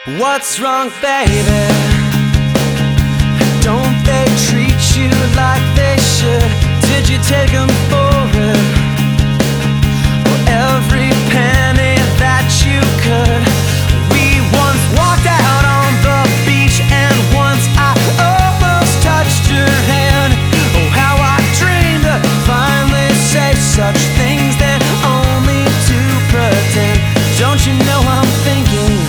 What's wrong, baby? Don't they treat you like they should? Did you take them for it? Or every penny that you could? We once walked out on the beach, and once I almost touched your hand. Oh, how I dreamed to finally say such things, then only to pretend. Don't you know I'm thinking?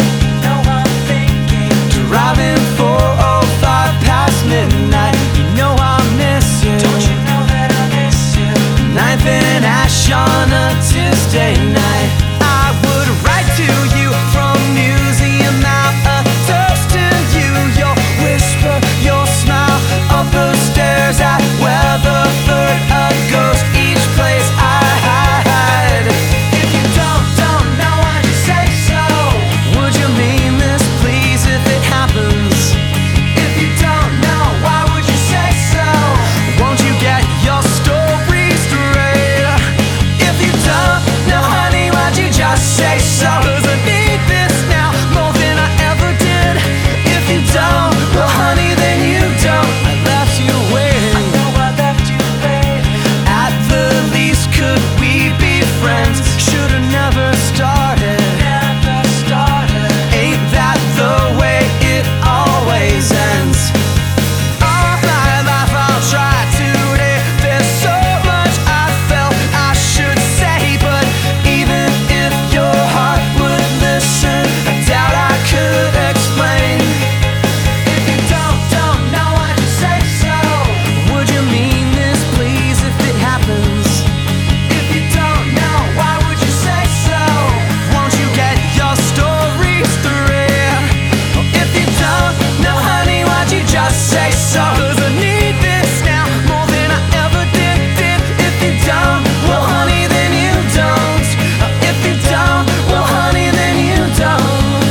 Driving 4:05 past midnight. You know I miss you. Don't you know that I miss you? 9th and Ash on a Tuesday night. I would write to you from Museum out, a toast to you. Your whisper, your smile, up the stairs at Weatherford, a ghost each place I hide. If you don't know, why'd you say so? Would you mean this, please, if it happens? If you don't know, why would you say so? Won't you get your story straight? If you don't know, honey, why'd you just say so? 'Cause I need this now more than I ever did. If you don't, well, honey, then you don't. I left you waiting. I know I left you waiting. At the least, could we be friends? Should've never started. Never started. Ain't that the way it always ends? All my life I'll try today. There's so much I felt I should say, but even if your heart would listen, I doubt I could explain. If you don't know, why'd you say so? Would you mean this, please, if it happens? If you don't know, why would you say so? Won't you get your story straight? If you don't know, honey, why'd you just say so? 'Cause I need this now more than I ever did. If you don't, well, honey, then you don't. If you don't, well, honey, then you don't.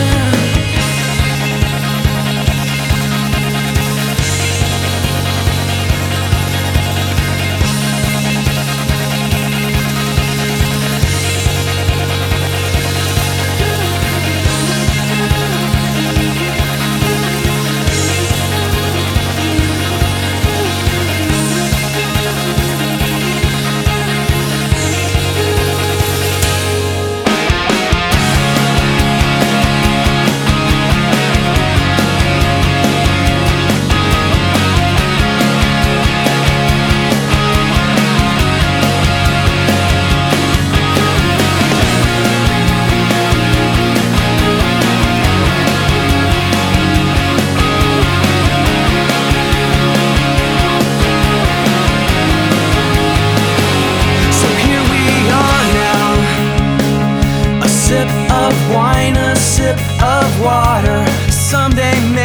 So here we are now, a sip of wine, a sip of water. Someday